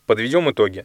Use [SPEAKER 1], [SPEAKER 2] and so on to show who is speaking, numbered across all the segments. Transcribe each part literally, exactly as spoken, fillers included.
[SPEAKER 1] Подведем итоги.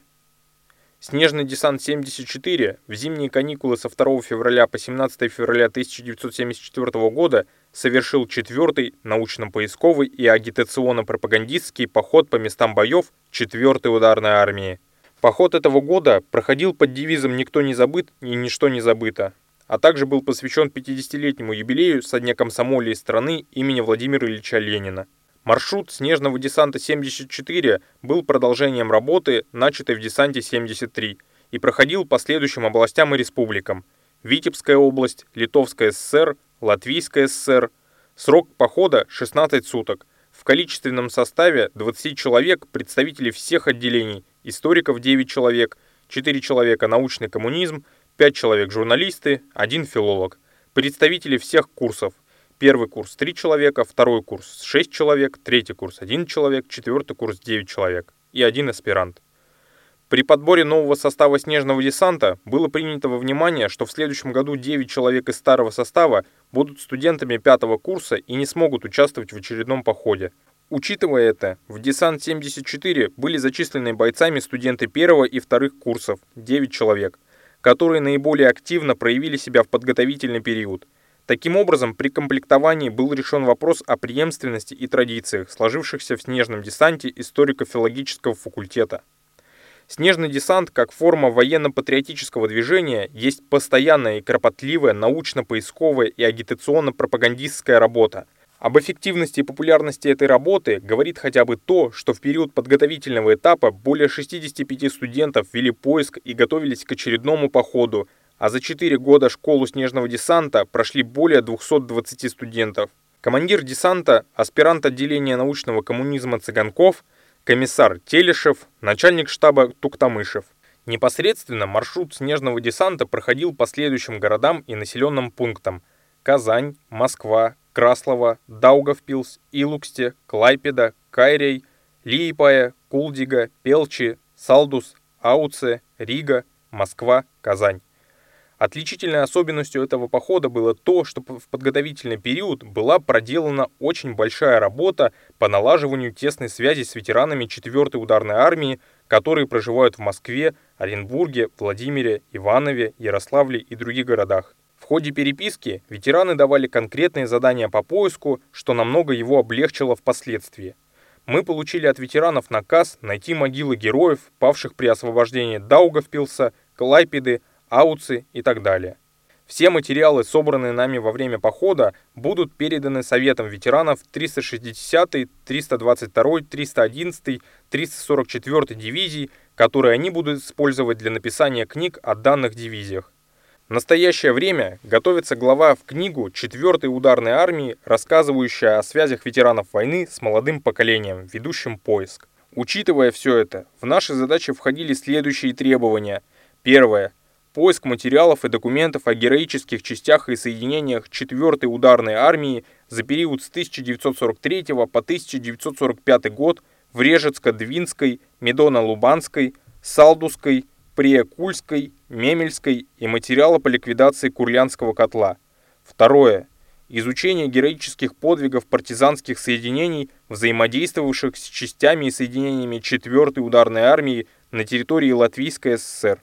[SPEAKER 1] Снежный десант-семьдесят четыре в зимние каникулы со второго февраля по семнадцатое февраля тысяча девятьсот семьдесят четвёртого года совершил четвертый научно-поисковый и агитационно-пропагандистский поход по местам боев четвёртой ударной армии. Поход этого года проходил под девизом «Никто не забыт и ничто не забыто», а также был посвящен пятидесятилетнему юбилею со дня комсомолии страны имени Владимира Ильича Ленина. Маршрут снежного десанта семьдесят четыре был продолжением работы, начатой в десанте семьдесят три, и проходил по следующим областям и республикам: Витебская область, Литовская ССР, Латвийская ССР. Срок похода шестнадцать суток. В количественном составе двадцать человек, представители всех отделений, историков девять человек, четыре человека научный коммунизм, пять человек журналисты, один филолог. Представители всех курсов. Первый курс три человека, второй курс шесть человек, третий курс один человек, четвертый курс девять человек и один аспирант. При подборе нового состава снежного десанта было принято во внимание, что в следующем году девять человек из старого состава будут студентами пятого курса и не смогут участвовать в очередном походе. Учитывая это, в десант семьдесят четыре были зачислены бойцами студенты первого и вторых курсов, девять человек, которые наиболее активно проявили себя в подготовительный период. Таким образом, при комплектовании был решен вопрос о преемственности и традициях, сложившихся в снежном десанте историко-филологического факультета. Снежный десант, как форма военно-патриотического движения, есть постоянная и кропотливая научно-поисковая и агитационно-пропагандистская работа. Об эффективности и популярности этой работы говорит хотя бы то, что в период подготовительного этапа более шестидесяти пяти студентов вели поиск и готовились к очередному походу, а за четыре года школу снежного десанта прошли более двухсот двадцати студентов. Командир десанта, аспирант отделения научного коммунизма Цыганков, комиссар Телешев, начальник штаба Туктамышев. Непосредственно маршрут снежного десанта проходил по следующим городам и населенным пунктам: Казань, Москва, Краслова, Даугавпилс, Илуксте, Клайпеда, Кайрей, Лиепая, Кулдига, Пелчи, Салдус, Ауце, Рига, Москва, Казань. Отличительной особенностью этого похода было то, что в подготовительный период была проделана очень большая работа по налаживанию тесной связи с ветеранами четвёртой ударной армии, которые проживают в Москве, Оренбурге, Владимире, Иванове, Ярославле и других городах. В ходе переписки ветераны давали конкретные задания по поиску, что намного его облегчило впоследствии. Мы получили от ветеранов наказ найти могилы героев, павших при освобождении Даугавпилса, Клайпеды, Ауцы и так далее. Все материалы, собранные нами во время похода, будут переданы Советам ветеранов триста шестидесятой, триста двадцать второй, триста одиннадцатой, триста сорок четвёртой дивизий, которые они будут использовать для написания книг о данных дивизиях. В настоящее время готовится глава в книгу четвёртой ударной армии, рассказывающая о связях ветеранов войны с молодым поколением, ведущим поиск. Учитывая все это, в наши задачи входили следующие требования. Первое. Поиск материалов и документов о героических частях и соединениях четвёртой ударной армии за период с тысяча девятьсот сорок третьего по тысяча девятьсот сорок пятый год в Режецко-Двинской, Медоно-Лубанской, Салдусской, Приекульской, Мемельской и материала по ликвидации Курлянского котла. Второе. Изучение героических подвигов партизанских соединений, взаимодействовавших с частями и соединениями четвёртой ударной армии на территории Латвийской ССР.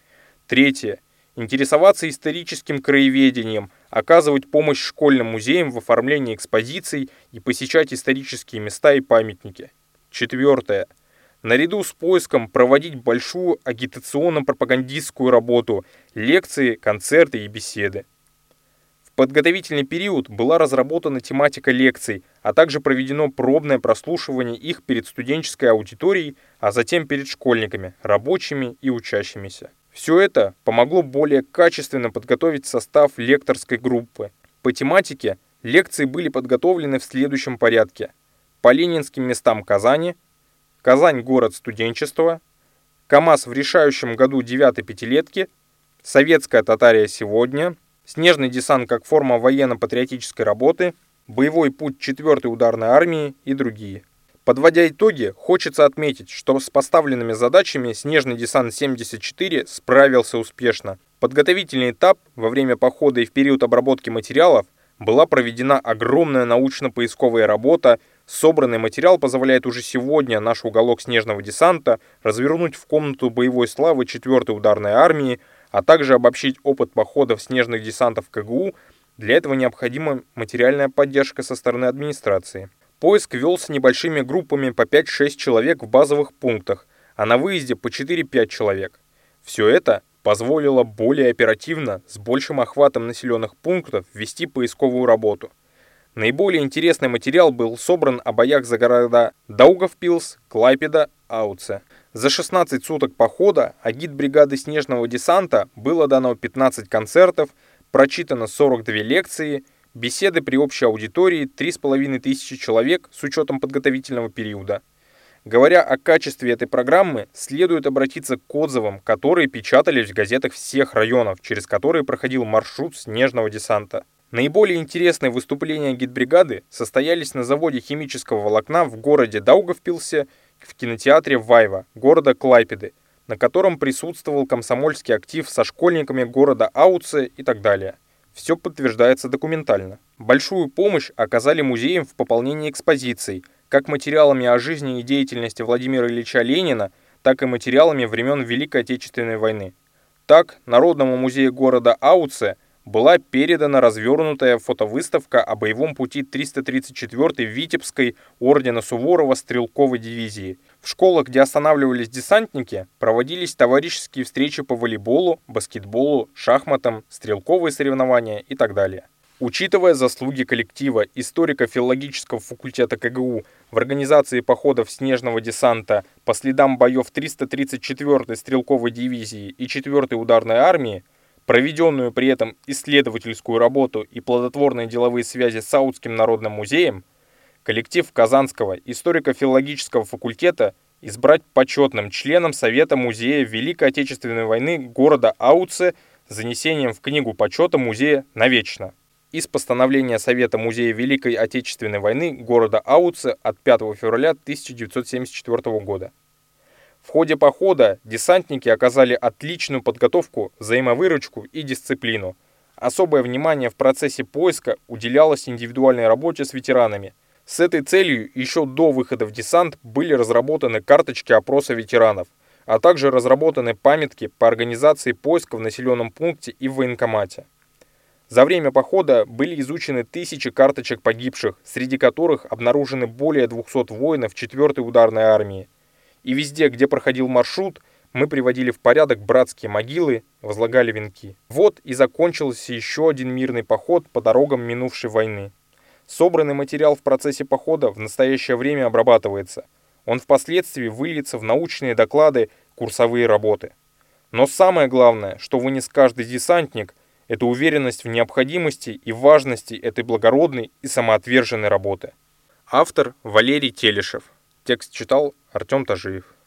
[SPEAKER 1] Третье. Интересоваться историческим краеведением, оказывать помощь школьным музеям в оформлении экспозиций и посещать исторические места и памятники. Четвертое. Наряду с поиском проводить большую агитационно-пропагандистскую работу, лекции, концерты и беседы. В подготовительный период была разработана тематика лекций, а также проведено пробное прослушивание их перед студенческой аудиторией, а затем перед школьниками, рабочими и учащимися. Все это помогло более качественно подготовить состав лекторской группы. По тематике лекции были подготовлены в следующем порядке: по ленинским местам Казани, Казань – город студенчества, КамАЗ в решающем году девятой пятилетки, советская Татария сегодня, снежный десант как форма военно-патриотической работы, боевой путь четвёртой ударной армии и другие. Подводя итоги, хочется отметить, что с поставленными задачами снежный десант семьдесят четыре справился успешно. Подготовительный этап во время похода и в период обработки материалов была проведена огромная научно-поисковая работа, Собранный материал позволяет уже сегодня наш уголок снежного десанта развернуть в комнату боевой славы четвёртой ударной армии, а также обобщить опыт походов снежных десантов КГУ. Для этого необходима материальная поддержка со стороны администрации. Поиск велся небольшими группами по пять-шесть человек в базовых пунктах, а на выезде по четыре-пять человек. Все это позволило более оперативно, с большим охватом населенных пунктов, вести поисковую работу. Наиболее интересный материал был собран о боях за города Даугавпилс, Клайпеда, Ауце. За шестнадцать суток похода агитбригады снежного десанта было дано пятнадцать концертов, прочитано сорок две лекции, беседы при общей аудитории три с половиной тысячи человек с учетом подготовительного периода. Говоря о качестве этой программы, следует обратиться к отзывам, которые печатались в газетах всех районов, через которые проходил маршрут снежного десанта. Наиболее интересные выступления агитбригады состоялись на заводе химического волокна в городе Даугавпилсе, в кинотеатре Вайва, города Клайпеды, на котором присутствовал комсомольский актив со школьниками города Ауце и так далее. Все подтверждается документально. Большую помощь оказали музеям в пополнении экспозиций, как материалами о жизни и деятельности Владимира Ильича Ленина, так и материалами времен Великой Отечественной войны. Так, Народному музею города Ауце была передана развернутая фотовыставка о боевом пути триста тридцать четвёртой Витебской ордена Суворова стрелковой дивизии. В школах, где останавливались десантники, проводились товарищеские встречи по волейболу, баскетболу, шахматам, стрелковые соревнования и так далее. Учитывая заслуги коллектива историко-филологического факультета КГУ в организации походов снежного десанта по следам боев триста тридцать четвёртой стрелковой дивизии и четвёртой ударной армии, проведенную при этом исследовательскую работу и плодотворные деловые связи с Аутским народным музеем, коллектив Казанского историко-филологического факультета избрать почетным членом Совета музея Великой Отечественной войны города Ауце с занесением в книгу почета музея навечно. Из постановления Совета музея Великой Отечественной войны города Ауце от пятого февраля тысяча девятьсот семьдесят четвёртого года. В ходе похода десантники оказали отличную подготовку, взаимовыручку и дисциплину. Особое внимание в процессе поиска уделялось индивидуальной работе с ветеранами. С этой целью еще до выхода в десант были разработаны карточки опроса ветеранов, а также разработаны памятки по организации поиска в населенном пункте и в военкомате. За время похода были изучены тысячи карточек погибших, среди которых обнаружены более двухсот воинов четвёртой ударной армии. И везде, где проходил маршрут, мы приводили в порядок братские могилы, возлагали венки. Вот и закончился еще один мирный поход по дорогам минувшей войны. Собранный материал в процессе похода в настоящее время обрабатывается. Он впоследствии выльется в научные доклады, курсовые работы. Но самое главное, что вынес каждый десантник, это уверенность в необходимости и важности этой благородной и самоотверженной работы. Автор Валерий Телешев. Текст читал Артем Тажиев.